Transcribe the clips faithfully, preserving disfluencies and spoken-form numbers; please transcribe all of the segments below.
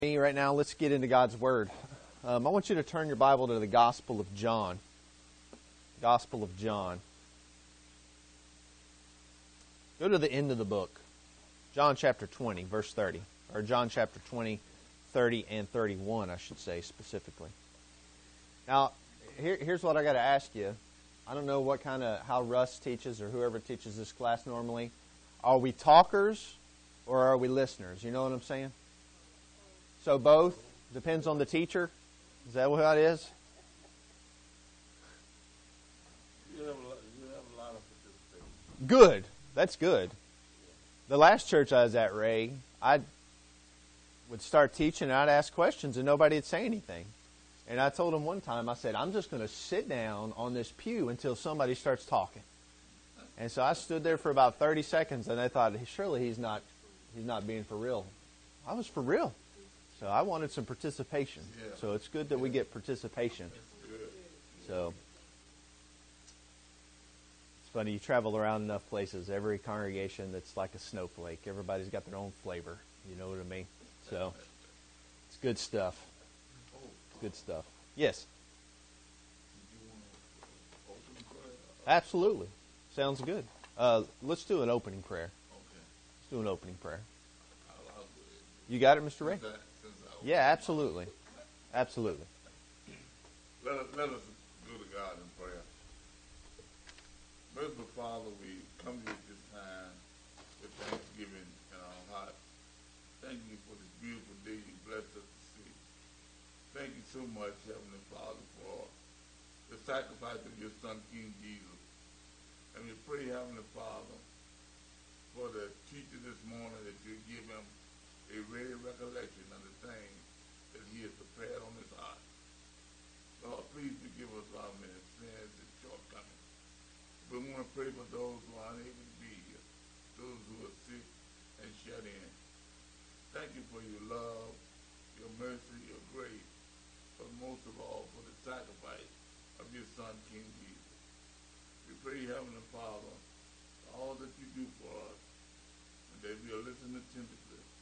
Me right now, let's get into God's Word. Um, I want you to turn your Bible to the Gospel of John. Gospel of John. Go to the end of the book. John chapter twenty, verse thirty. Or John chapter twenty, thirty and thirty-one, I should say specifically. Now, here, here's what I got to ask you. I don't know what kind of, how Russ teaches or whoever teaches this class normally. Are we talkers or are we listeners? You know what I'm saying? So both? Depends on the teacher? Is that what it is? You have a lot, you have a lot of participation. Good. That's good. The last church I was at, Ray, I would start teaching and I'd ask questions and nobody would say anything. And I told him one time, I said, I'm just going to sit down on this pew until somebody starts talking. And so I stood there for about thirty seconds and I thought, surely he's not, he's not being for real. I was for real. So I wanted some participation. Yeah. So it's good that we get participation. Good. So it's funny, you travel around enough places, every congregation that's like a snowflake. Everybody's got their own flavor. You know what I mean? So it's good stuff. It's good stuff. Yes. Did you want to open prayer? Absolutely. Sounds good. Uh, let's do an opening prayer. Okay. Let's do an opening prayer. I'll, I'll do it. You got it, Mister Ray? Since I- since I opened Yeah, my- absolutely. Absolutely. Let us, let us go to God in prayer. Merciful Father, we come to you at this time with thanksgiving in our heart. Thank you for this beautiful day you blessed us to see. Thank you so much, Heavenly Father, for the sacrifice of your Son, King Jesus. And we pray, Heavenly Father, for the teacher this morning that you give him a ready recollection of the things that he has prepared on his heart. Lord, please forgive us our many sins and shortcomings. We want to pray for those who are unable to be here, those who are sick and shut in. Thank you for your love, your mercy, your grace, but most of all for the sacrifice of your Son, King Jesus. We pray, Heavenly Father, for all that you do for us, and that we will listen attentively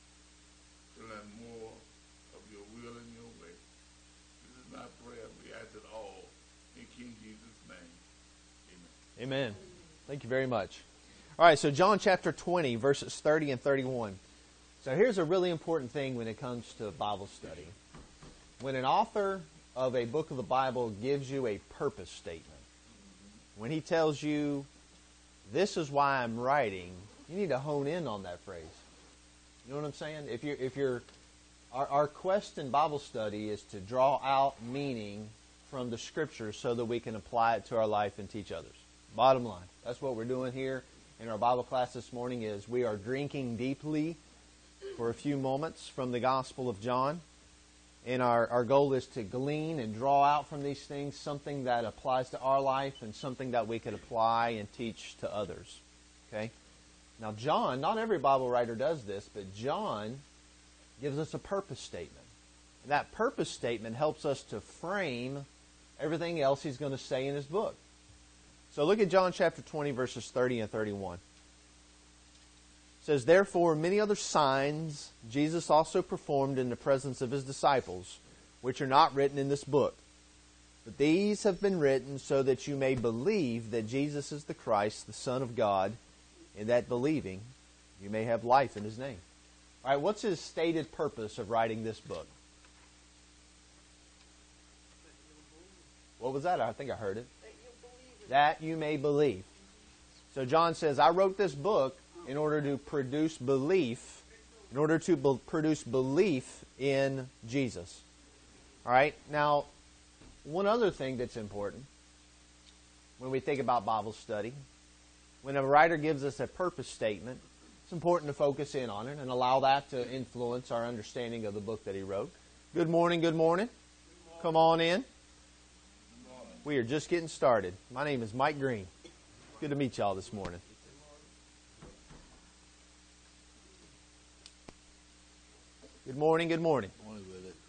to learn more of your will and your way. This is my prayer. We ask it all in King Jesus' name. Amen. Amen. Thank you very much. All right, so John chapter twenty, verses thirty and thirty-one. So here's a really important thing when it comes to Bible study. When an author of a book of the Bible gives you a purpose statement, when he tells you, this is why I'm writing, you need to hone in on that phrase. You know what I'm saying? If you're, if you're, our, our quest in Bible study is to draw out meaning from the Scriptures so that we can apply it to our life and teach others. Bottom line. That's what we're doing here in our Bible class this morning is we are drinking deeply for a few moments from the Gospel of John. And our, our goal is to glean and draw out from these things something that applies to our life and something that we could apply and teach to others. Okay? Now, John, not every Bible writer does this, but John gives us a purpose statement. And that purpose statement helps us to frame everything else he's going to say in his book. So look at John chapter twenty, verses thirty and thirty-one. It says, therefore, many other signs Jesus also performed in the presence of his disciples, which are not written in this book. But these have been written so that you may believe that Jesus is the Christ, the Son of God, and that believing you may have life in his name. All right, what's his stated purpose of writing this book? What was that? I think I heard it. That you may believe. So John says, I wrote this book in order to produce belief, in order to be- produce belief in Jesus. All right, now, one other thing that's important when we think about Bible study, when a writer gives us a purpose statement, it's important to focus in on it and allow that to influence our understanding of the book that he wrote. Good morning, good morning. Good morning. Come on in. Good morning. We are just getting started. My name is Mike Green. Good to meet y'all this morning. Good morning, good morning. Morning with it.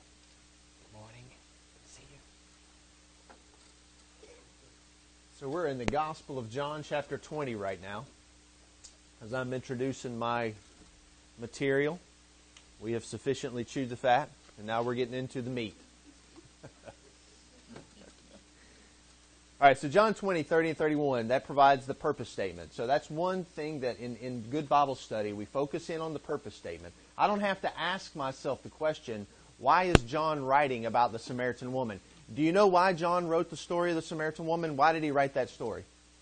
Morning. See you. So we're in in the Gospel of John, chapter twenty right now. As I'm introducing my material, we have sufficiently chewed the fat, and now we're getting into the meat. All right, so John twenty, thirty, and thirty-one, that provides the purpose statement. So that's one thing that in, in good Bible study, we focus in on the purpose statement. I don't have to ask myself the question, why is John writing about the Samaritan woman? Do you know why John wrote the story of the Samaritan woman? Why did he write that story?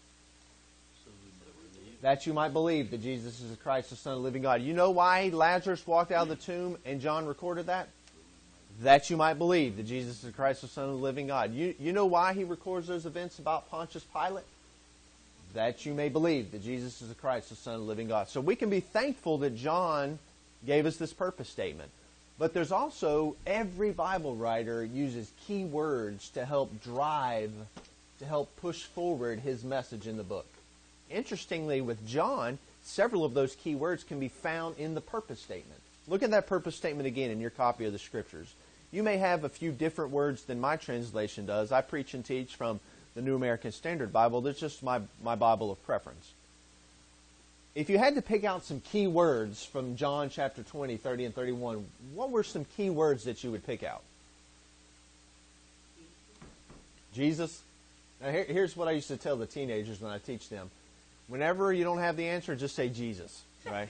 That you might believe that Jesus is the Christ, the Son of the living God. You know why Lazarus walked out of the tomb and John recorded that? That you might believe that Jesus is the Christ, the Son of the living God. You, you know why he records those events about Pontius Pilate? That you may believe that Jesus is the Christ, the Son of the living God. So we can be thankful that John gave us this purpose statement. But there's also, every Bible writer uses key words to help drive, to help push forward his message in the book. Interestingly, with John, several of those key words can be found in the purpose statement. Look at that purpose statement again in your copy of the Scriptures. You may have a few different words than my translation does. I preach and teach from the New American Standard Bible. That's just my, my Bible of preference. If you had to pick out some key words from John chapter twenty, thirty, and thirty-one, what were some key words that you would pick out? Jesus. Now here, here's what I used to tell the teenagers when I teach them. Whenever you don't have the answer, just say Jesus, right?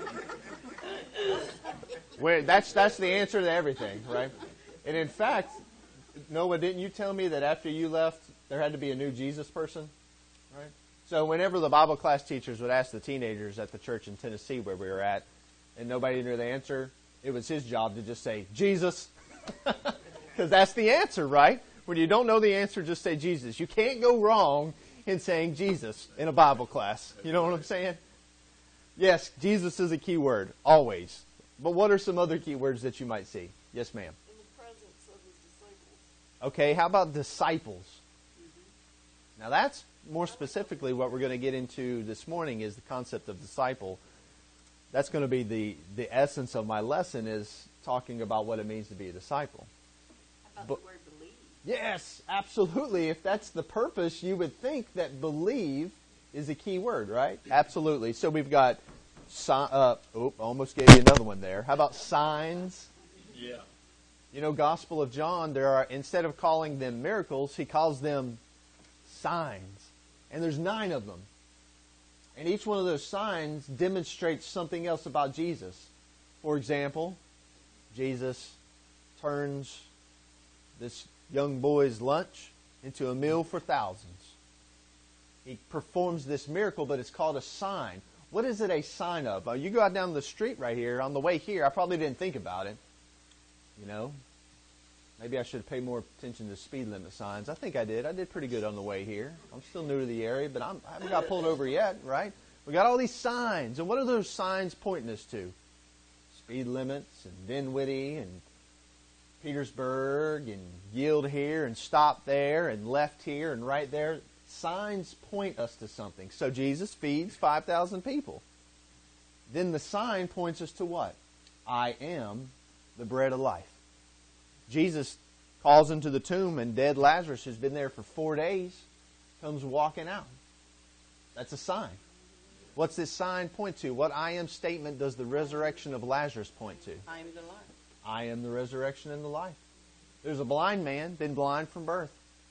Where, that's, that's the answer to everything, right? And in fact, Noah, didn't you tell me that after you left, there had to be a new Jesus person? Right? So whenever the Bible class teachers would ask the teenagers at the church in Tennessee where we were at, and nobody knew the answer, it was his job to just say, Jesus. Because that's the answer, right? When you don't know the answer, just say Jesus. You can't go wrong in saying Jesus in a Bible class. You know what I'm saying? Yes, Jesus is a key word, always. But what are some other key words that you might see? Yes, ma'am. In the presence of his disciples. Okay, how about disciples? Mm-hmm. Now that's more specifically what we're going to get into this morning is the concept of disciple. That's going to be the, the essence of my lesson is talking about what it means to be a disciple. How about But, the word believe? yes, absolutely. If that's the purpose, you would think that believe is a key word, right? Absolutely. So we've got, si- uh, oh, almost gave you another one there. How about signs? Yeah. You know, Gospel of John, there are, instead of calling them miracles, he calls them signs. And there's nine of them. And each one of those signs demonstrates something else about Jesus. For example, Jesus turns this young boy's lunch into a meal for thousands. He performs this miracle, but it's called a sign. What is it a sign of? Uh, you go out down the street right here, on the way here, I probably didn't think about it. You know, maybe I should pay more attention to speed limit signs. I think I did. I did pretty good on the way here. I'm still new to the area, but I'm, I haven't got pulled over yet, right? We got all these signs. And what are those signs pointing us to? Speed limits and Dinwiddie and Petersburg and yield here and stop there and left here and right there. Signs point us to something. So Jesus feeds five thousand people. Then the sign points us to what? I am the bread of life. Jesus calls into the tomb and dead Lazarus, who's been there for four days, comes walking out. That's a sign. What's this sign point to? What I am statement does the resurrection of Lazarus point to? I am the life. I am the resurrection and the life. There's a blind man, been blind from birth.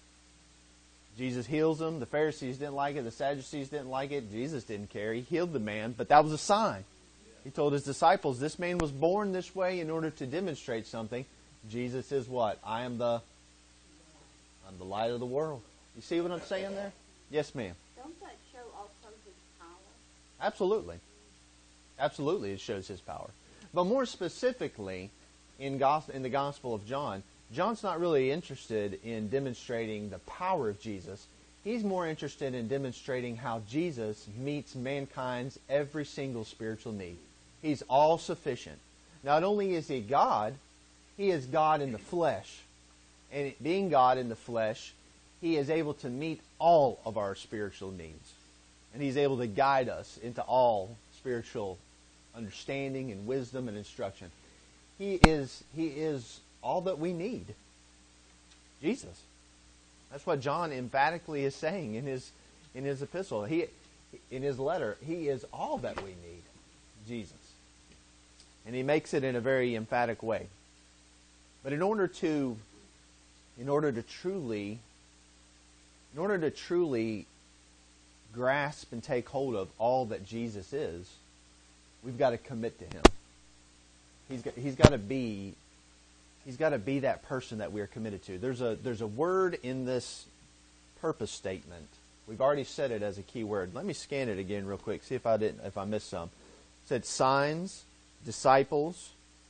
Jesus heals him. The Pharisees didn't like it. The Sadducees didn't like it. Jesus didn't care. He healed the man, but that was a sign. He told his disciples, this man was born this way in order to demonstrate something. Jesus is what? I am the, I'm the light of the world. You see what I'm saying there? Yes, ma'am. Don't that show also his power? Absolutely. Absolutely, it shows his power. But more specifically, in, gos- in the Gospel of John, John's not really interested in demonstrating the power of Jesus. He's more interested in demonstrating how Jesus meets mankind's every single spiritual need. He's all-sufficient. Not only is he God, he is God in the flesh. And being God in the flesh, he is able to meet all of our spiritual needs. And he's able to guide us into all spiritual understanding and wisdom and instruction. He is, he is all that we need. Jesus. That's what John emphatically is saying in his in his epistle. He, in his letter, he is all that we need, Jesus. And he makes it in a very emphatic way. But in order to, in order to truly, in order to truly grasp and take hold of all that Jesus is, we've got to commit to him. He's got, he's got to be, he's got to be that person that we are committed to. There's a, there's a word in this purpose statement. We've already said it as a key word. Let me scan it again real quick. See if I didn't, if I missed some. It said signs, disciples,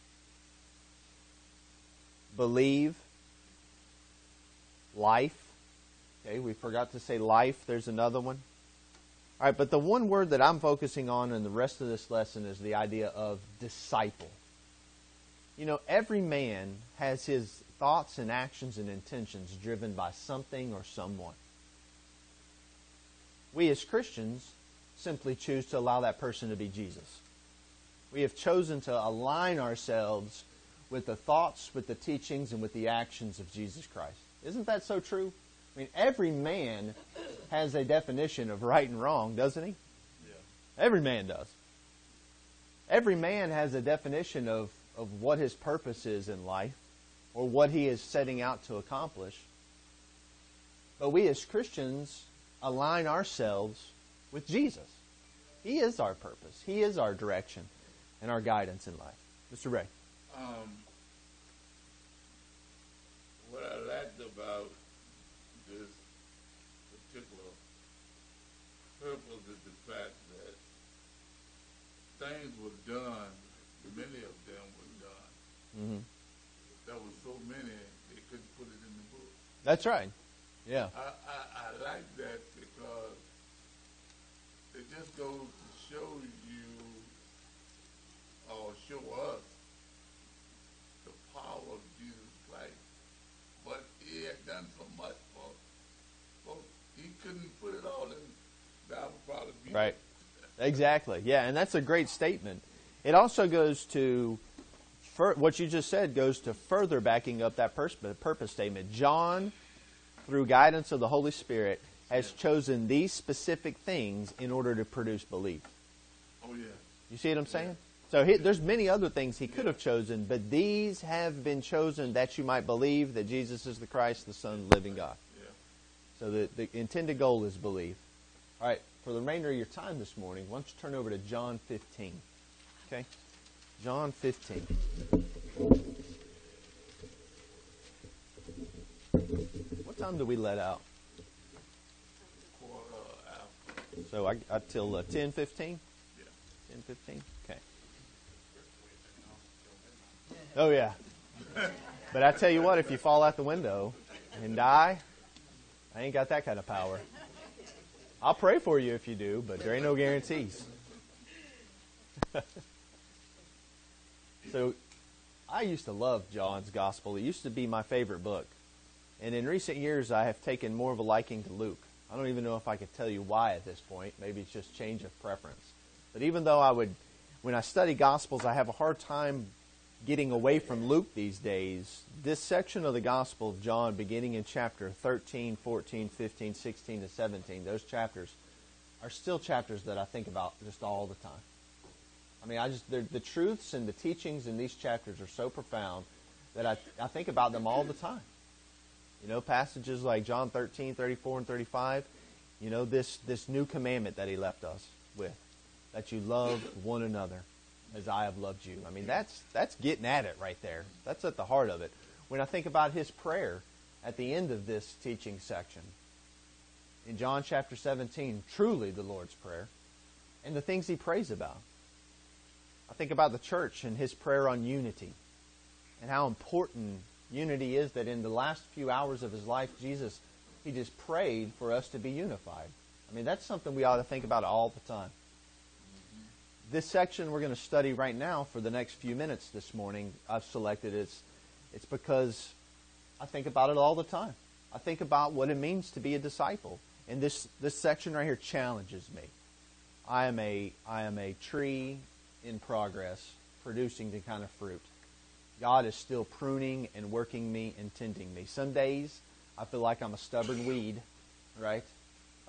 believe, life. Okay, we forgot to say life. There's another one. All right, but the one word that I'm focusing on in the rest of this lesson is the idea of disciple. You know, every man has his thoughts and actions and intentions driven by something or someone. We as Christians simply choose to allow that person to be Jesus. We have chosen to align ourselves with the thoughts, with the teachings, and with the actions of Jesus Christ. Isn't that so true? I mean, every man has a definition of right and wrong, doesn't he? Yeah. Every man does. Every man has a definition of, of what his purpose is in life or what he is setting out to accomplish. But we as Christians align ourselves with Jesus. He is our purpose. He is our direction and our guidance in life. Mister Ray. Um, what I liked about this particular purpose is the fact that things were done, many of them were done. Mm-hmm. There were so many, they couldn't put it in the book. That's right. Yeah. I, I, I like that because it just goes to show you or show us the power of Jesus Christ. But he had done so much for folks. He couldn't put it all in Bible probably. Right. Exactly. Yeah, and that's a great statement. It also goes to, what you just said goes to further backing up that purpose statement. John, through guidance of the Holy Spirit, has chosen these specific things in order to produce belief. Oh, yeah. You see what I'm saying? So he, there's many other things he could have chosen, but these have been chosen that you might believe that Jesus is the Christ, the Son of the living God. Yeah. So the, the intended goal is believe. All right, for the remainder of your time this morning, why don't you turn over to John fifteen. Okay? John fifteen. What time do we let out? Quarter after. So I, I till uh, ten fifteen? Yeah. ten fifteen? Okay. Oh, yeah. But I tell you what, if you fall out the window and die, I ain't got that kind of power. I'll pray for you if you do, but there ain't no guarantees. So I used to love John's Gospel. It used to be my favorite book. And in recent years, I have taken more of a liking to Luke. I don't even know if I could tell you why at this point. Maybe it's just change of preference. But even though I would, when I study Gospels, I have a hard time getting away from Luke these days. This section of the Gospel of John, beginning in chapter thirteen, fourteen, fifteen, sixteen, and seventeen, those chapters are still chapters that I think about just all the time. I mean, I just the truths and the teachings in these chapters are so profound that I, I think about them all the time. You know, passages like John thirteen, thirty-four, and thirty-five, you know, this, this new commandment that he left us with, that you love one another as I have loved you. I mean, that's that's getting at it right there. That's at the heart of it. When I think about his prayer at the end of this teaching section, in John chapter seventeen, truly the Lord's Prayer, and the things he prays about. I think about the church and his prayer on unity and how important unity is, that in the last few hours of his life, Jesus, he just prayed for us to be unified. I mean, that's something we ought to think about all the time. This section we're going to study right now for the next few minutes this morning, I've selected it's, it's because I think about it all the time. I think about what it means to be a disciple. And this, this section right here challenges me. I am a I am a tree in progress, producing the kind of fruit. God is still pruning and working me and tending me. Some days I feel like I'm a stubborn weed, right?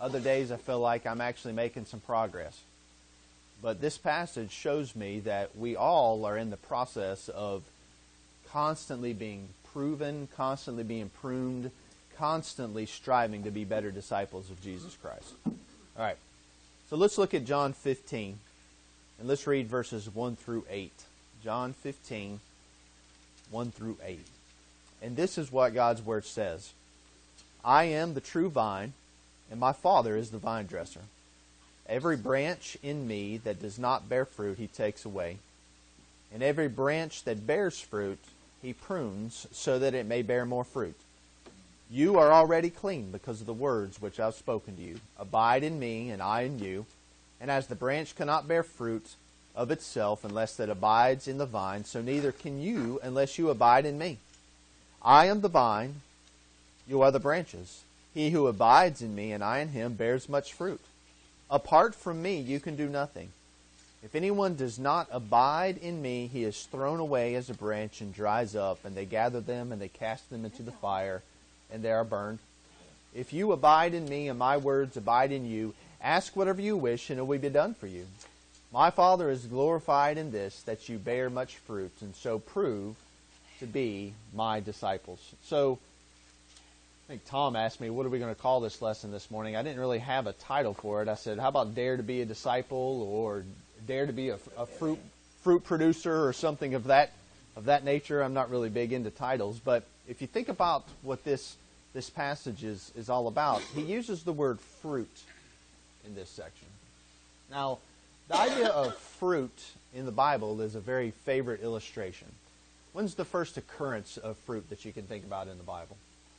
Other days I feel like I'm actually making some progress. But this passage shows me that we all are in the process of constantly being proven, constantly being pruned, constantly striving to be better disciples of Jesus Christ. All right. So let's look at John fifteen, and let's read verses one through eight. John fifteen, one through eight. And this is what God's Word says. I am the true vine, and my Father is the vine dresser. Every branch in me that does not bear fruit, He takes away. And every branch that bears fruit, He prunes, so that it may bear more fruit. You are already clean because of the words which I have spoken to you. Abide in me, and I in you. And as the branch cannot bear fruit of itself unless it abides in the vine, so neither can you unless you abide in me. I am the vine, you are the branches. He who abides in me, and I in him, bears much fruit. Apart from me, you can do nothing. If anyone does not abide in me, he is thrown away as a branch and dries up, and they gather them and they cast them into the fire, and they are burned. If you abide in me and my words abide in you, ask whatever you wish, and it will be done for you. My Father is glorified in this, that you bear much fruit, and so prove to be my disciples. So, I think Tom asked me, what are we going to call this lesson this morning? I didn't really have a title for it. I said, how about Dare to be a Disciple, or Dare to be a, a fruit fruit producer, or something of that of that nature. I'm not really big into titles, but if you think about what this this passage is, is all about, he uses the word fruit in this section. Now, the idea of fruit in the Bible is a very favorite illustration. When's the first occurrence of fruit that you can think about in the Bible?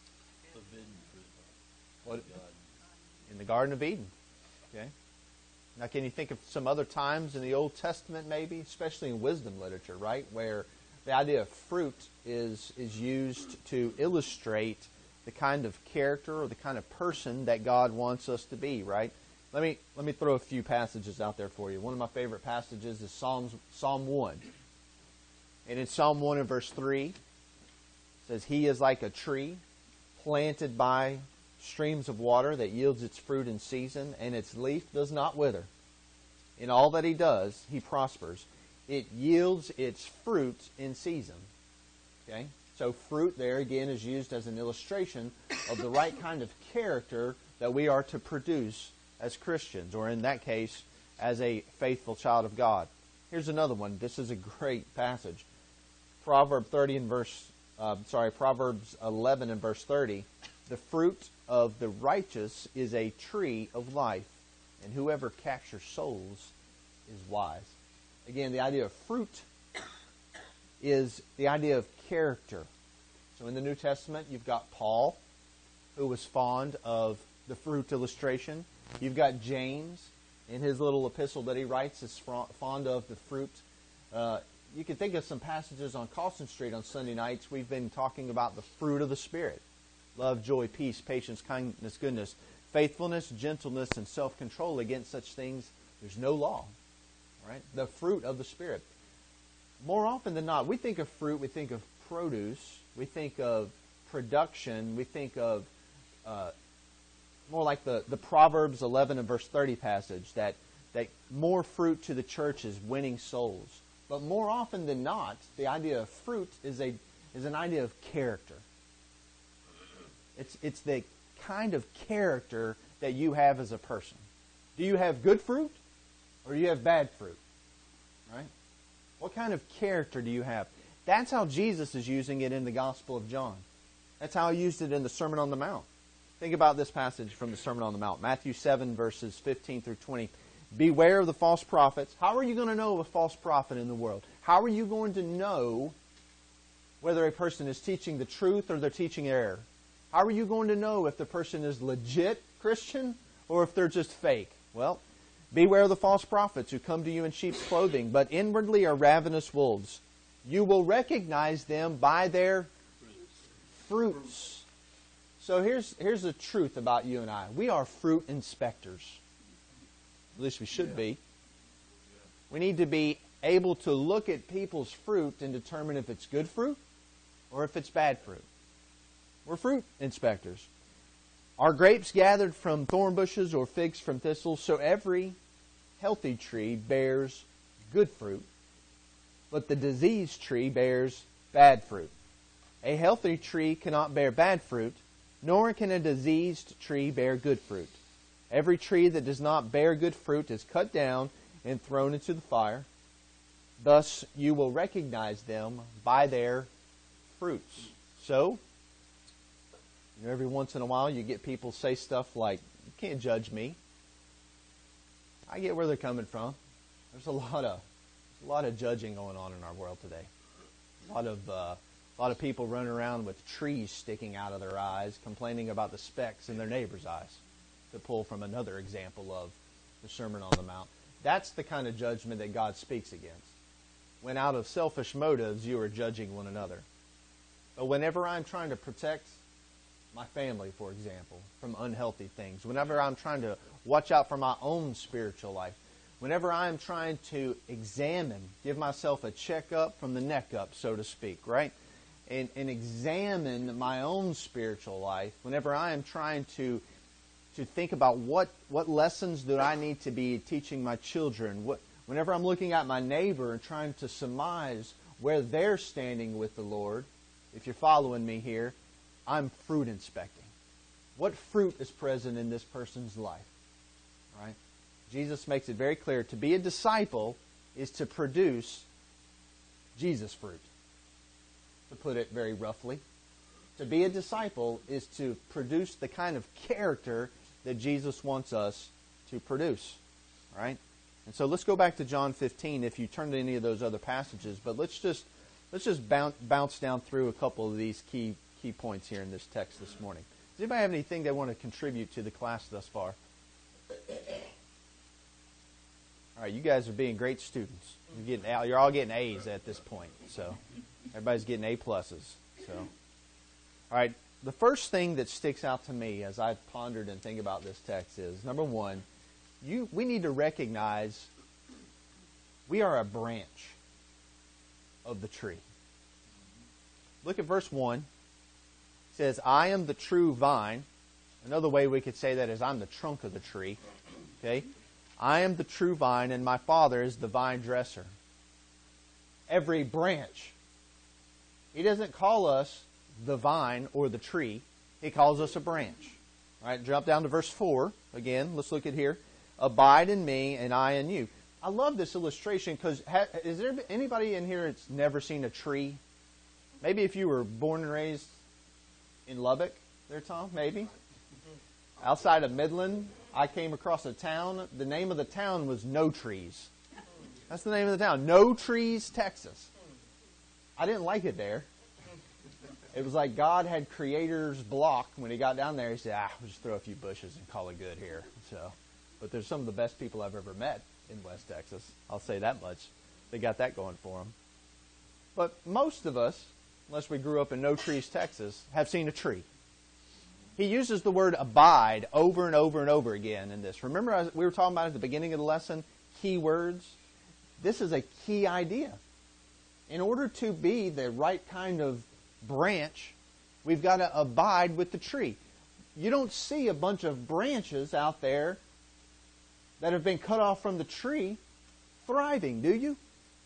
What? In the Garden of Eden. Okay. Now, can you think of some other times in the Old Testament, maybe, especially in wisdom literature, right, where the idea of fruit is is used to illustrate the kind of character or the kind of person that God wants us to be, right? Let me let me throw a few passages out there for you. One of my favorite passages is Psalms Psalm one. And in Psalm one and verse three, it says, He is like a tree planted by streams of water that yields its fruit in season, and its leaf does not wither. In all that he does, he prospers. It yields its fruit in season. Okay? So fruit there, again, is used as an illustration of the right kind of character that we are to produce as Christians, or in that case, as a faithful child of God. Here's another one. This is a great passage. Proverbs thirty and verse, uh, sorry, Proverbs eleven and verse thirty. The fruit of the righteous is a tree of life, and whoever captures souls is wise. Again, the idea of fruit is the idea of character. So in the New Testament, you've got Paul, who was fond of the fruit illustration. You've got James, in his little epistle that he writes, is fond of the fruit. Uh, you can think of some passages on Carlson Street on Sunday nights. We've been talking about the fruit of the Spirit. Love, joy, peace, patience, kindness, goodness, faithfulness, gentleness, and self-control. Against such things, there's no law. Right? The fruit of the Spirit. More often than not, we think of fruit, we think of produce, we think of production, we think of uh, more like the, the Proverbs eleven and verse thirty passage, that, that more fruit to the church is winning souls. But more often than not, the idea of fruit is a is an idea of character. It's it's the kind of character that you have as a person. Do you have good fruit, or do you have bad fruit? Right? What kind of character do you have? That's how Jesus is using it in the Gospel of John. That's how he used it in the Sermon on the Mount. Think about this passage from the Sermon on the Mount. Matthew seven, verses fifteen through twenty. Beware of the false prophets. How are you going to know of a false prophet in the world? How are you going to know whether a person is teaching the truth or they're teaching error? How are you going to know if the person is legit Christian or if they're just fake? Well, beware of the false prophets who come to you in sheep's clothing, but inwardly are ravenous wolves. You will recognize them by their fruits. So here's here's the truth about you and I. We are fruit inspectors. At least we should be. We need to be able to look at people's fruit and determine if it's good fruit or if it's bad fruit. We're fruit inspectors. Are grapes gathered from thorn bushes or figs from thistles? So every healthy tree bears good fruit, but the diseased tree bears bad fruit. A healthy tree cannot bear bad fruit, nor can a diseased tree bear good fruit. Every tree that does not bear good fruit is cut down and thrown into the fire. Thus you will recognize them by their fruits. So, you know, every once in a while you get people say stuff like, you can't judge me. I get where they're coming from. There's a lot of a lot of judging going on in our world today. A lot of uh, a lot of people running around with trees sticking out of their eyes, complaining about the specks in their neighbor's eyes. To pull from another example of the Sermon on the Mount. That's the kind of judgment that God speaks against. When out of selfish motives you are judging one another. But whenever I'm trying to protect my family, for example, from unhealthy things, whenever I'm trying to watch out for my own spiritual life, whenever I'm trying to examine, give myself a checkup from the neck up, so to speak, right? And, and examine my own spiritual life, whenever I am trying to to think about what, what lessons do I need to be teaching my children, what, whenever I'm looking at my neighbor and trying to surmise where they're standing with the Lord, if you're following me here, I'm fruit inspecting. What fruit is present in this person's life? Right? Jesus makes it very clear, to be a disciple is to produce Jesus fruit. To put it very roughly. To be a disciple is to produce the kind of character that Jesus wants us to produce. All right? And so let's go back to John fifteen if you turn to any of those other passages, but let's just let's just bounce, bounce down through a couple of these key key points here in this text this morning. Does anybody have anything they want to contribute to the class thus far? All right, you guys are being great students. You're getting you're all getting A's at this point. So everybody's getting A pluses. So all right, the first thing that sticks out to me as I've pondered and think about this text is, number one, you we need to recognize we are a branch of the tree. Look at verse one. It says, I am the true vine. Another way we could say that is, I'm the trunk of the tree. Okay? I am the true vine, and my Father is the vine dresser. Every branch. He doesn't call us the vine or the tree. He calls us a branch. All right, jump down to verse four. Again, let's look at here. Abide in me, and I in you. I love this illustration because ha- is there anybody in here that's never seen a tree? Maybe if you were born and raised in Lubbock there, Tom, maybe. Outside of Midland, I came across a town. The name of the town was No Trees. That's the name of the town. No Trees, Texas. I didn't like it there. It was like God had creator's block. When he got down there, he said, ah, we'll just throw a few bushes and call it good here. So, but there's some of the best people I've ever met in West Texas. I'll say that much. They got that going for them. But most of us, unless we grew up in No Trees, Texas, have seen a tree. He uses the word abide over and over and over again in this. Remember as we were talking about at the beginning of the lesson, key words? This is a key idea. In order to be the right kind of branch, we've got to abide with the tree. You don't see a bunch of branches out there that have been cut off from the tree thriving, do you?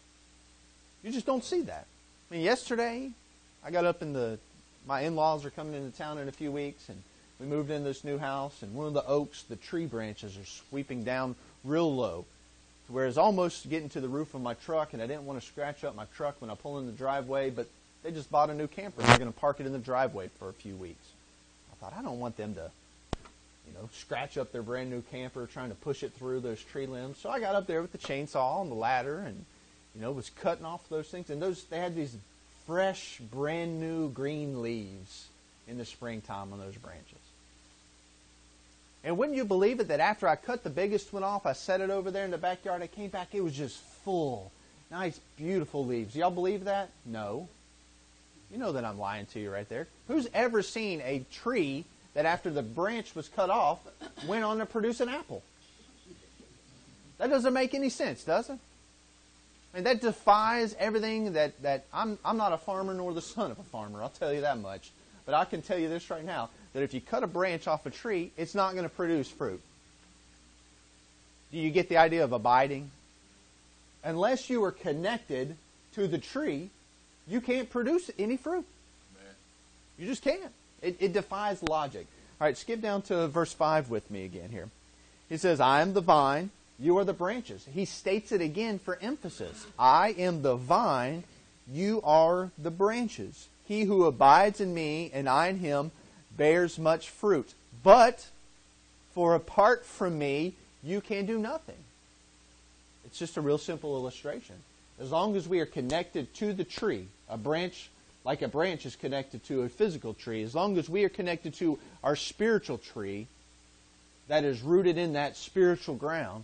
You just don't see that. I mean, yesterday, I got up in the, my in-laws are coming into town in a few weeks, and we moved into this new house, and one of the oaks, the tree branches are sweeping down real low, to where it's almost getting to the roof of my truck, and I didn't want to scratch up my truck when I pull in the driveway, but they just bought a new camper. They're going to park it in the driveway for a few weeks. I thought, I don't want them to, you know, scratch up their brand new camper trying to push it through those tree limbs. So I got up there with the chainsaw and the ladder and, you know, was cutting off those things. And those they had these fresh, brand new green leaves in the springtime on those branches. And wouldn't you believe it that after I cut the biggest one off, I set it over there in the backyard, I came back, it was just full. Nice, beautiful leaves. Y'all believe that? No. You know that I'm lying to you right there. Who's ever seen a tree that after the branch was cut off went on to produce an apple? That doesn't make any sense, does it? And that defies everything that, that I'm, I'm not a farmer nor the son of a farmer, I'll tell you that much. But I can tell you this right now, that if you cut a branch off a tree, it's not going to produce fruit. Do you get the idea of abiding? Unless you are connected to the tree, you can't produce any fruit. Man. You just can't. It, it defies logic. All right, skip down to verse five with me again here. He says, I am the vine, you are the branches. He states it again for emphasis. I am the vine, you are the branches. He who abides in me and I in him bears much fruit. But for apart from me, you can do nothing. It's just a real simple illustration. As long as we are connected to the tree, a branch, like a branch is connected to a physical tree, as long as we are connected to our spiritual tree that is rooted in that spiritual ground,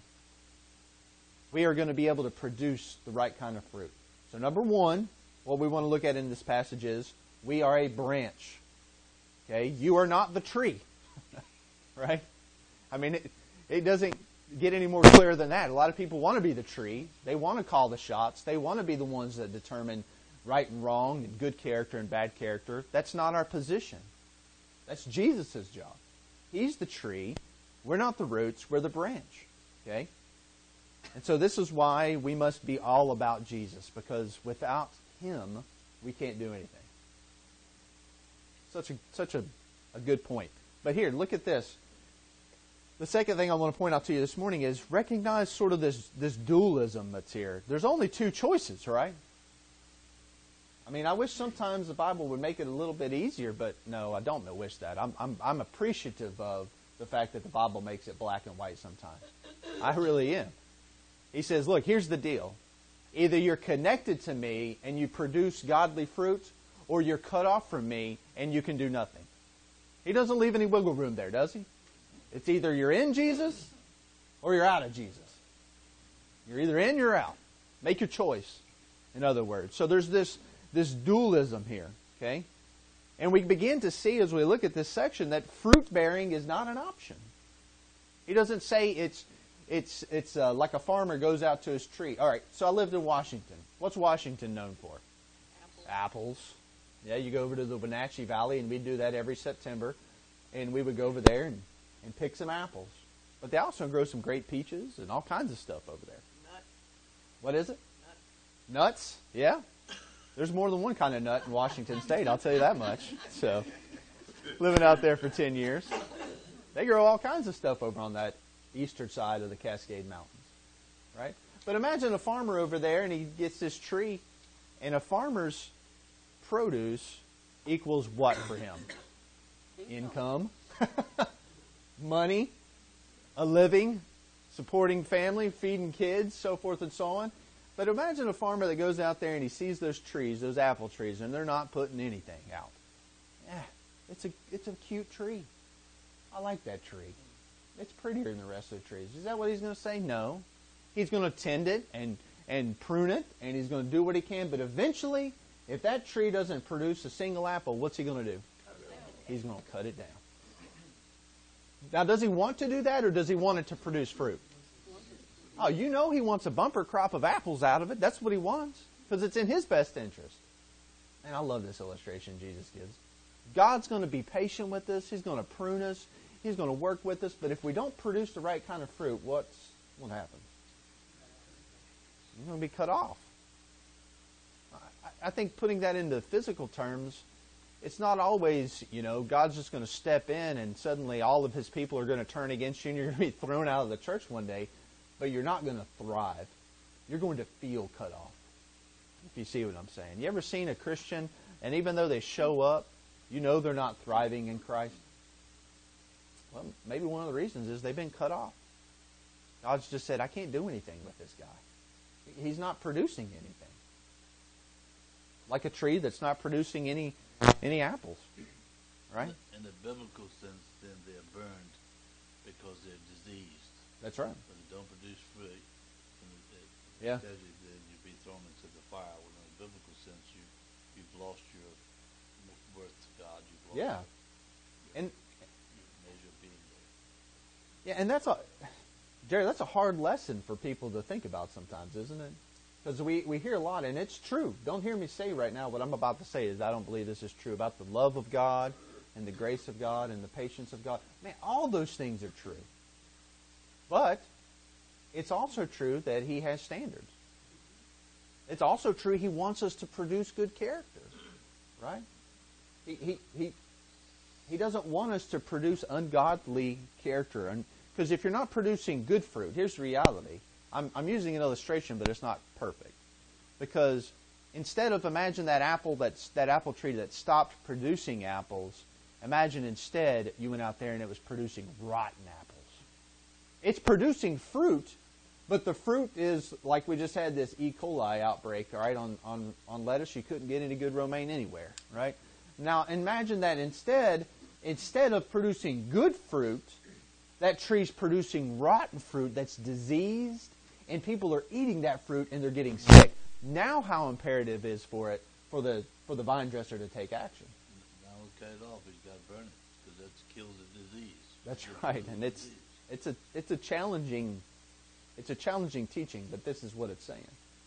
we are going to be able to produce the right kind of fruit. So number one, what we want to look at in this passage is we are a branch. Okay, you are not the tree. Right? I mean, it, it doesn't get any more clear than that. A lot of people want to be the tree. They want to call the shots. They want to be the ones that determine right and wrong and good character and bad character. That's not our position. That's Jesus' job. He's the tree. We're not the roots. We're the branch. Okay? And so this is why we must be all about Jesus, because without Him, we can't do anything. Such a such a, a good point. But here, look at this. The second thing I want to point out to you this morning is recognize sort of this, this dualism that's here. There's only two choices, right? I mean, I wish sometimes the Bible would make it a little bit easier, but no, I don't wish that. I'm, I'm, I'm appreciative of the fact that the Bible makes it black and white sometimes. I really am. He says, look, here's the deal. Either you're connected to me and you produce godly fruit, or you're cut off from me and you can do nothing. He doesn't leave any wiggle room there, does he? It's either you're in Jesus or you're out of Jesus. You're either in or you're out. Make your choice, in other words. So there's this, this dualism here, okay? And we begin to see as we look at this section that fruit bearing is not an option. He doesn't say it's it's it's uh, like a farmer goes out to his tree. All right, so I lived in Washington. What's Washington known for? Apples. Apples. Yeah, you go over to the Wenatchee Valley, and we do that every September. And we would go over there and, and pick some apples. But they also grow some great peaches and all kinds of stuff over there. Nut. What is it? Nut. Nuts? Yeah. There's more than one kind of nut in Washington State, I'll tell you that much. So, living out there for ten years. They grow all kinds of stuff over on that eastern side of the Cascade Mountains. Right? But imagine a farmer over there, and he gets this tree, and a farmer's produce equals what for him? Income, money, a living, supporting family, feeding kids, so forth and so on. But imagine a farmer that goes out there and he sees those trees, those apple trees, and they're not putting anything out. Yeah, it's a it's a cute tree. I like that tree. It's prettier than the rest of the trees. Is that what he's going to say? No. He's going to tend it and, and prune it, and he's going to do what he can. But eventually, if that tree doesn't produce a single apple, what's he going to do? He's going to cut it down. Now, does he want to do that, or does he want it to produce fruit? Oh, you know he wants a bumper crop of apples out of it. That's what he wants, because it's in his best interest. And I love this illustration Jesus gives. God's going to be patient with us. He's going to prune us. He's going to work with us. But if we don't produce the right kind of fruit, what's what happens? You're going to be cut off. I, I think putting that into physical terms, it's not always, you know, God's just going to step in and suddenly all of His people are going to turn against you and you're going to be thrown out of the church one day. But you're not going to thrive. You're going to feel cut off. If you see what I'm saying. You ever seen a Christian, and even though they show up, you know they're not thriving in Christ? Well, maybe one of the reasons is they've been cut off. God's just said, I can't do anything with this guy. He's not producing anything. Like a tree that's not producing any any apples. Right? In the biblical sense, then they're burned because they're diseased. That's right. But they don't produce fruit. And it, Yeah. Then you'd be thrown into the fire. Well, in the biblical sense, you, you've lost your worth to God. You've lost Yeah. your, And your measure of being there. yeah, and that's a Jerry, that's a hard lesson for people to think about sometimes, isn't it? Because we, we hear a lot, and it's true. Don't hear me say right now what I'm about to say is I don't believe this is true about the love of God, and the grace of God and the patience of God. Man, all those things are true. But it's also true that He has standards. It's also true He wants us to produce good character, right? He He He, he doesn't want us to produce ungodly character. And because if you're not producing good fruit, here's the reality. I'm, I'm using an illustration, but it's not perfect. Because instead of imagine that apple that's that apple tree that stopped producing apples, imagine instead you went out there and it was producing rotten apples. It's producing fruit, but the fruit is, like we just had this E. coli outbreak, all right, on, on, on lettuce. You couldn't get any good romaine anywhere, right? Now imagine that instead, instead of producing good fruit, that tree's producing rotten fruit that's diseased, and people are eating that fruit and they're getting sick. Now how imperative is for it for the for the vine dresser to take action. Now we cut it off. He's got to burn it because that kills the disease. That's right, and it's it's a it's a challenging it's a challenging teaching, but this is what it's saying.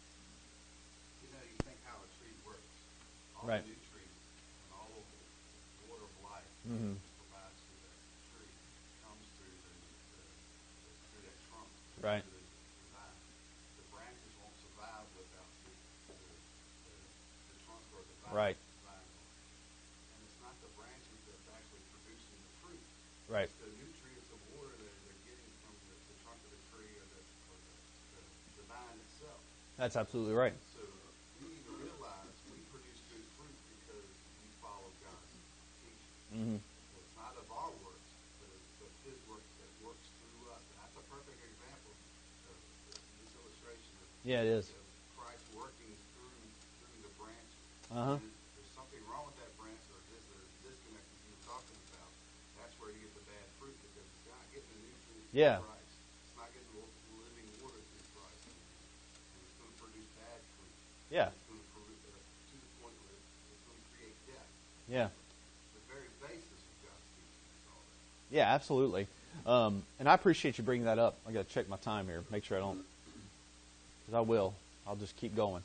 You know, you think how a tree works. All Right. the nutrients and all of the water of life Mhm. provides to that tree comes through the, the, the through that trunk. Right. Through the, the vine. The branches won't survive without the the, the, the trunk or the vine. Right. Vine. And it's not the branches that's actually producing the fruit. Right. It's the nutrients of water that they're getting from the, the trunk of the tree or the or the, the, the vine itself. That's absolutely right. So we need to realize we produce good fruit because we follow God's teaching. Mm-hmm. It's not of our works, but it's of His work that works through us. And that's a perfect example of this illustration of, Yeah, it is. of Christ working through through the branches. Uh-huh. And if there's something wrong with that branch, or there's a disconnect that you were talking about, that's where you get the bad fruit because it's not getting the nutrients Yeah. through Christ. It's not getting the living water through Christ. And it's going to produce bad fruit. Yeah. It's going to produce, uh, to the point where it's going to create death. Yeah. The very basis of God's teaching is all that. Yeah, absolutely. Um, and I appreciate you bringing that up. I got to check my time here, make sure I don't, because I will. I'll just keep going.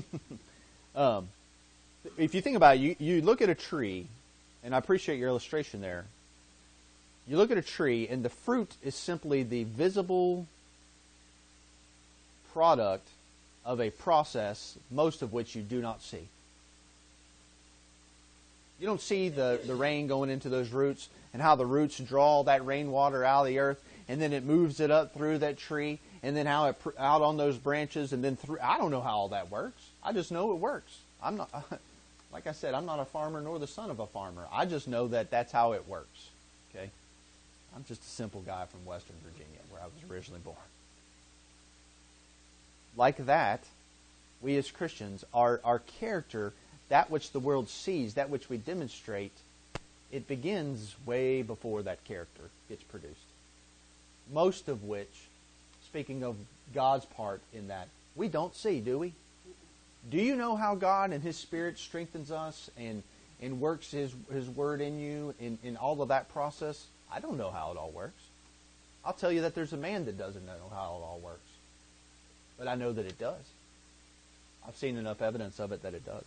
um, if you think about it, you, you look at a tree, and I appreciate your illustration there. You look at a tree, and the fruit is simply the visible product of a process, most of which you do not see. You don't see the, the rain going into those roots and how the roots draw that rainwater out of the earth, and then it moves it up through that tree, and then how it pr- out on those branches, and then through. I don't know how all that works. I just know it works. I'm not, like I said, I'm not a farmer nor the son of a farmer. I just know that that's how it works. Okay, I'm just a simple guy from Western Virginia, where I was originally born. Like that, we as Christians, our our character, that which the world sees, that which we demonstrate, it begins way before that character gets produced. Most of which, speaking of God's part in that, we don't see, do we? Do you know how God and His Spirit strengthens us and, and works His His Word in you in, in all of that process? I don't know how it all works. I'll tell you that there's a man that doesn't know how it all works. But I know that it does. I've seen enough evidence of it that it does.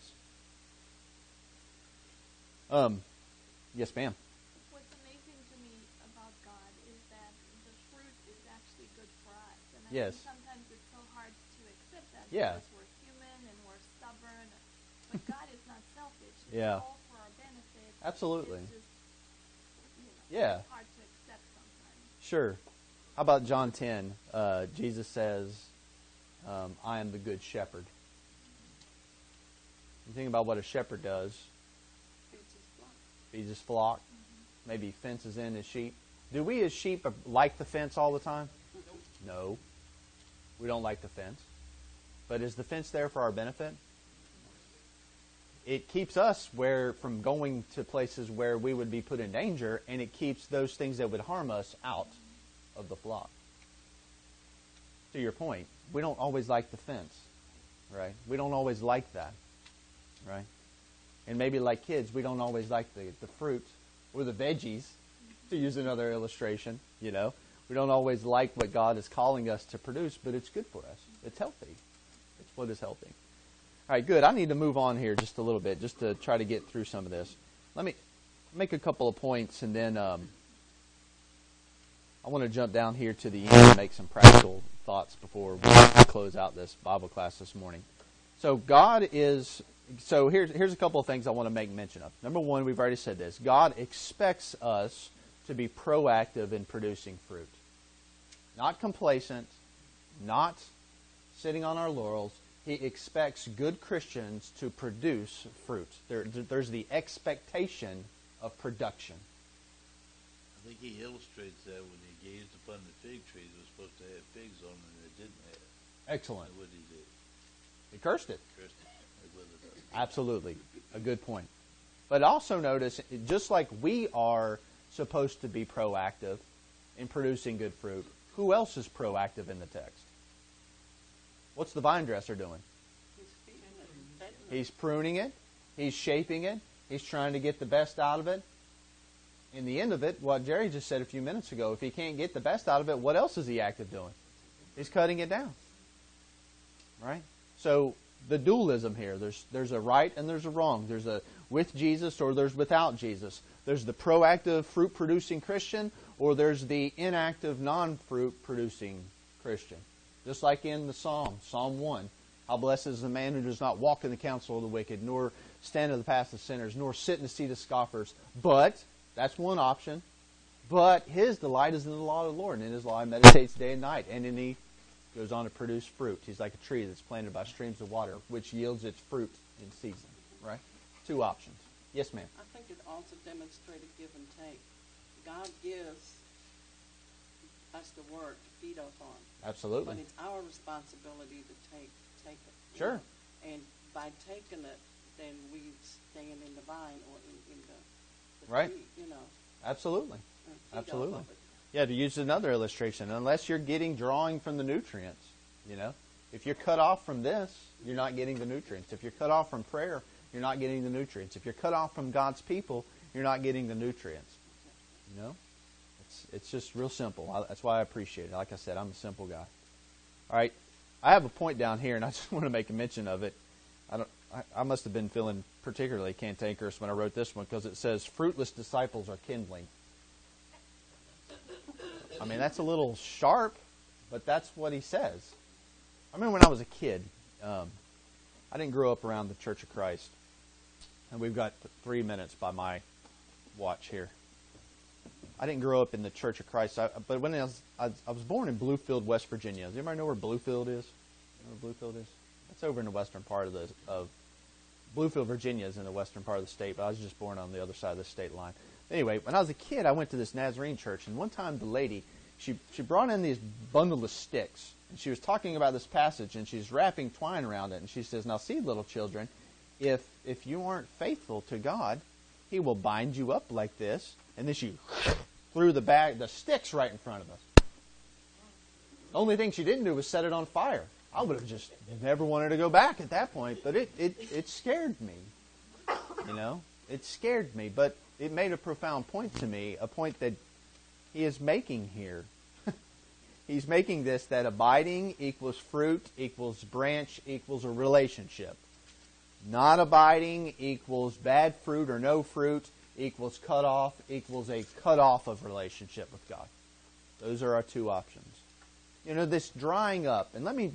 Um, yes, ma'am. What's amazing to me about God is that the fruit is actually good for us. And I Yes. think sometimes it's so hard to accept that Yeah. because we're human and we're stubborn. But God is not selfish. It's Yeah. all for our benefit. Absolutely. It's just, you know, Yeah. it's hard to accept sometimes. Sure. How about John ten? Uh, Jesus says, um, I am the good shepherd. You think about what a shepherd does. It's just blunt. Feeds his flock. Maybe fences in his sheep. Do we as sheep like the fence all the time? No. We don't like the fence. But is the fence there for our benefit? It keeps us where from going to places where we would be put in danger, and it keeps those things that would harm us out of the flock. To your point, we don't always like the fence, right? We don't always like that, right? And maybe like kids, we don't always like the, the fruit or the veggies, to use another illustration, you know. We don't always like what God is calling us to produce, but it's good for us. It's healthy. It's what is healthy. All right, good. I need to move on here just a little bit, just to try to get through some of this. Let me make a couple of points, and then um, I want to jump down here to the end and make some practical thoughts before we close out this Bible class this morning. So God is, so here's, here's a couple of things I want to make mention of. Number one, we've already said this. God expects us to be proactive in producing fruit. Not complacent, not sitting on our laurels. He expects good Christians to produce fruit. There, there's the expectation of production. I think he illustrates that when he gazed upon the fig trees, it was supposed to have figs on them, and it didn't have. Excellent. And what did he do? He cursed it. Cursed it. It withered up. Absolutely. A good point. But also notice, just like we are supposed to be proactive in producing good fruit, who else is proactive in the text? What's the vine dresser doing? He's feeding it, feeding it. He's pruning it. He's shaping it. He's trying to get the best out of it. In the end of it, what Jerry just said a few minutes ago, if he can't get the best out of it, what else is he active doing? He's cutting it down. Right? So the dualism here, there's there's a right and there's a wrong. There's a with Jesus or there's without Jesus. There's the proactive fruit-producing Christian or there's the inactive non-fruit-producing Christian. Just like in the Psalm, Psalm one. How blessed is the man who does not walk in the counsel of the wicked, nor stand in the path of sinners, nor sit in the seat of scoffers. But, that's one option, but his delight is in the law of the Lord, and in his law he meditates day and night, and then he goes on to produce fruit. He's like a tree that's planted by streams of water, which yields its fruit in season. Right? Two options. Yes, ma'am. I think it also demonstrated give and take. God gives us the word to feed us on. Absolutely. But it's our responsibility to take take it. Sure. Know? And by taking it, then we stand in the vine or in, in the, the Right. tree, you know. Absolutely. and feed off Absolutely. of it. Yeah, to use another illustration, unless you're getting drawing from the nutrients, you know. If you're cut off from this, you're not getting the nutrients. If you're cut off from prayer, you're not getting the nutrients. If you're cut off from God's people, you're not getting the nutrients. You know? It's it's just real simple. I, that's why I appreciate it. Like I said, I'm a simple guy. All right. I have a point down here, and I just want to make a mention of it. I don't. I, I must have been feeling particularly cantankerous when I wrote this one because it says, fruitless disciples are kindling. I mean, that's a little sharp, but that's what he says. I remember when I was a kid, um, I didn't grow up around the Church of Christ. And we've got three minutes by my watch here. I didn't grow up in the Church of Christ, I, but when I was, I, I was born in Bluefield, West Virginia. Does anybody know where Bluefield is? You know where Bluefield is? That's over in the western part of the of Bluefield, Virginia is in the western part of the state, but I was just born on the other side of the state line. Anyway, when I was a kid, I went to this Nazarene church, and one time the lady, she she brought in these bundle of sticks, and she was talking about this passage, and she's wrapping twine around it, and she says, now see, little children, if if you aren't faithful to God, He will bind you up like this, and then she threw the bag, the sticks right in front of us. The only thing she didn't do was set it on fire. I would have just never wanted to go back at that point, but it, it, it scared me. You know, it scared me, but it made a profound point to me, a point that he is making here. He's making this, that abiding equals fruit equals branch equals a relationship. Not abiding equals bad fruit or no fruit equals cut off equals a cut off of relationship with God. Those are our two options. You know, this drying up, and let me,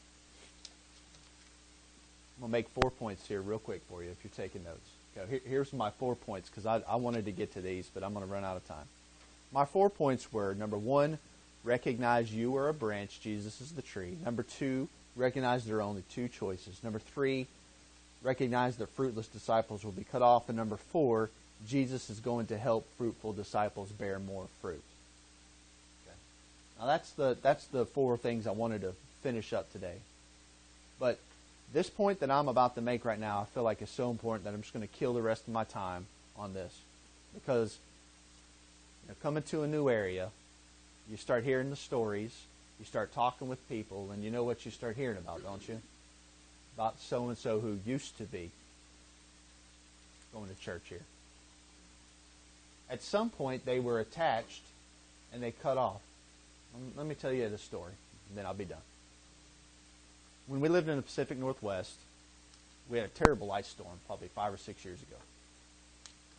I'm going to make four points here real quick for you if you're taking notes. Okay, here, here's my four points because I, I wanted to get to these, but I'm going to run out of time. My four points were, number one, recognize you are a branch, Jesus is the tree. Number two, recognize there are only two choices. Number three, recognize that fruitless disciples will be cut off. And number four, Jesus is going to help fruitful disciples bear more fruit. Okay. Now that's the that's the four things I wanted to finish up today. But this point that I'm about to make right now, I feel like is so important that I'm just going to kill the rest of my time on this. Because you know, coming to a new area, you start hearing the stories, you start talking with people, and you know what you start hearing about, don't you? About so-and-so who used to be going to church here. At some point, they were attached, and they cut off. Let me tell you the story, and then I'll be done. When we lived in the Pacific Northwest, we had a terrible ice storm probably five or six years ago.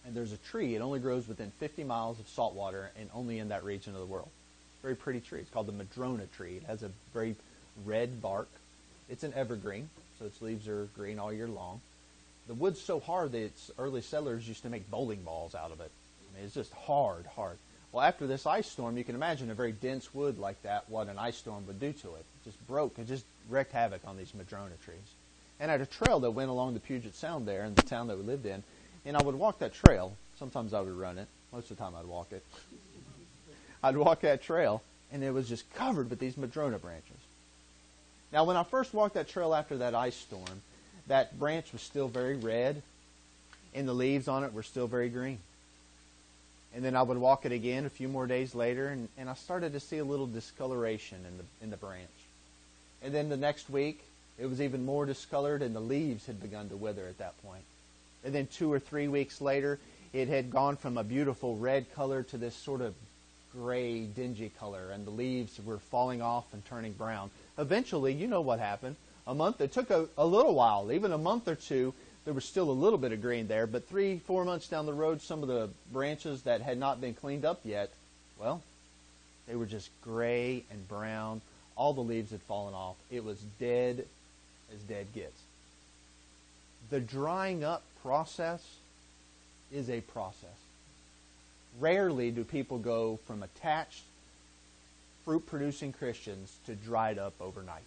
And there's a tree. It only grows within fifty miles of salt water and only in that region of the world. Very pretty tree. It's called the madrona tree. It has a very red bark. It's an evergreen, so its leaves are green all year long. The wood's so hard that its early settlers used to make bowling balls out of it. I mean, it's just hard, hard. Well, after this ice storm, you can imagine a very dense wood like that, what an ice storm would do to it. It just broke. It just wreaked havoc on these madrona trees. And I had a trail that went along the Puget Sound there in the town that we lived in, and I would walk that trail. Sometimes I would run it. Most of the time I'd walk it. I'd walk that trail, and it was just covered with these madrona branches. Now, when I first walked that trail after that ice storm, that branch was still very red, and the leaves on it were still very green. And then I would walk it again a few more days later, and, and I started to see a little discoloration in the in the branch. And then the next week, it was even more discolored, and the leaves had begun to wither at that point. And then two or three weeks later, it had gone from a beautiful red color to this sort of gray, dingy color, and the leaves were falling off and turning brown. Eventually, you know what happened. A month, it took a, a little while, even a month or two, there was still a little bit of green there, but three, four months down the road, some of the branches that had not been cleaned up yet, well, they were just gray and brown. All the leaves had fallen off. It was dead as dead gets. The drying up process is a process. Rarely do people go from attached, fruit-producing Christians to dried up overnight.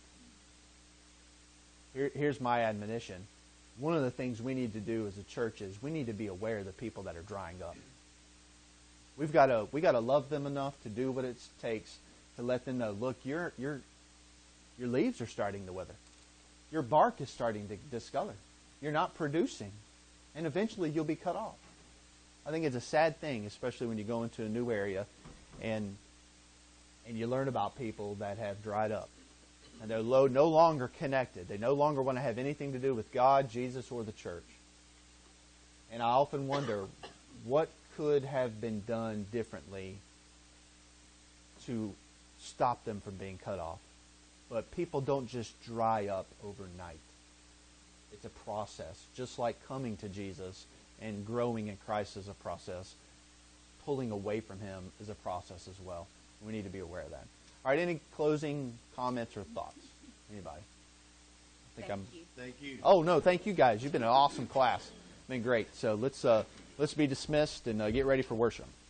Here, here's my admonition. One of the things we need to do as a church is we need to be aware of the people that are drying up. We've got to we got to love them enough to do what it takes to let them know, look, your your your leaves are starting to wither. Your bark is starting to discolor. You're not producing. And eventually you'll be cut off. I think it's a sad thing, especially when you go into a new area and and you learn about people that have dried up. And they're lo- no longer connected. They no longer want to have anything to do with God, Jesus, or the church. And I often wonder, what could have been done differently to stop them from being cut off? But people don't just dry up overnight. It's a process. Just like coming to Jesus and growing in Christ is a process, pulling away from Him is a process as well. We need to be aware of that. All right, any closing comments or thoughts? Anybody? I think Thank I'm. you. Thank you. Oh no, thank you guys. You've been an awesome class. Been great. So let's uh, let's be dismissed and uh, get ready for worship.